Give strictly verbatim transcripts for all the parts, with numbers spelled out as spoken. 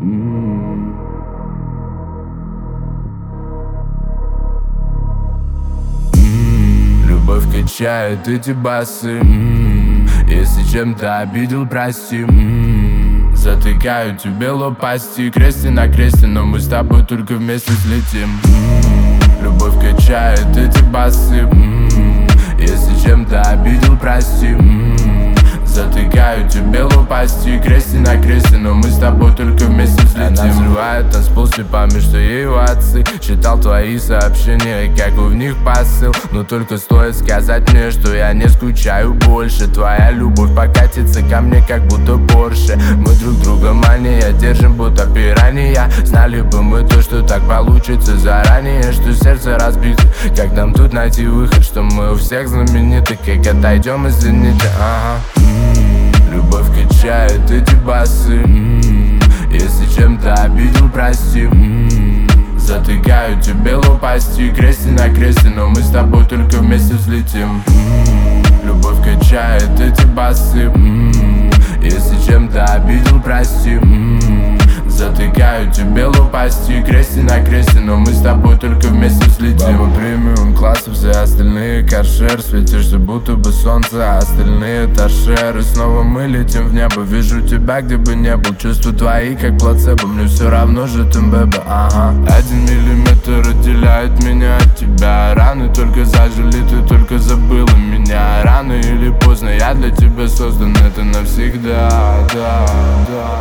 Любовь качает эти басы. Если чем-то обидел, прости. Затыкаю тебе лопасти, кресте на кресте, но мы с тобой только вместе взлетим. Любовь качает эти басы. Если чем-то обидел, прости. Затыкаю тебе лопасти, кресте на кресте, но мы с тобой только вместе взлетим. Она взрывает танцпол слепами, что ей отцы. Читал твои сообщения, какой в них посыл. Но только стоит сказать мне, что я не скучаю больше. Твоя любовь покатится ко мне, как будто Порше. Мы друг друга мания держим, будто пиранья. Знали бы мы то, что так получится заранее, что сердце разбито. Как нам тут найти выход, что мы у всех знамениты? Как отойдем из зенита, ага. Любовь качает эти басы. Если чем-то обидел, прости. Затыкаю тебе лопасти, кресте на кресте, но мы с тобой только вместе взлетим. Любовь качает эти басы. Если чем-то обидел, прости. Затыкаю тебе лопасти, кресте на кресте, но мы с тобой только вместе взлетим. Баба премиум класса, все остальные каршер. Светишься будто бы солнце, а остальные торшеры. Снова мы летим в небо, вижу тебя где бы не был. Чувства твои как плацебо, мне все равно же ты бэба, ага. Один миллиметр отделяет меня от тебя. Раны только зажили, ты только забыла меня. Рано или поздно я для тебя создан, это навсегда, да, да.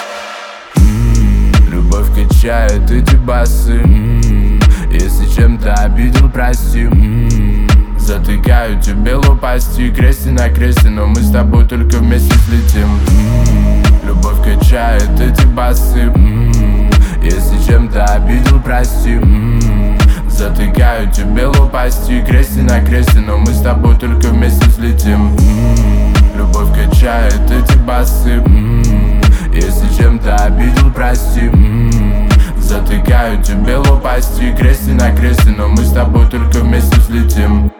Любовь качает эти басы. Если чем-то обидел, прости. Затыкаю тебе лопасти, кресте на кресте, но мы с тобой только вместе взлетим. Любовь качает эти басы. Если чем-то обидел, прости. Затыкаю тебе лопасти, кресте на кресте, но мы с тобой только вместе взлетим. Любовь качает эти басы. Если чем-то обидел, прости. Затыкаю тебе лопасти, кресте на кресте, но мы с тобой только вместе взлетим.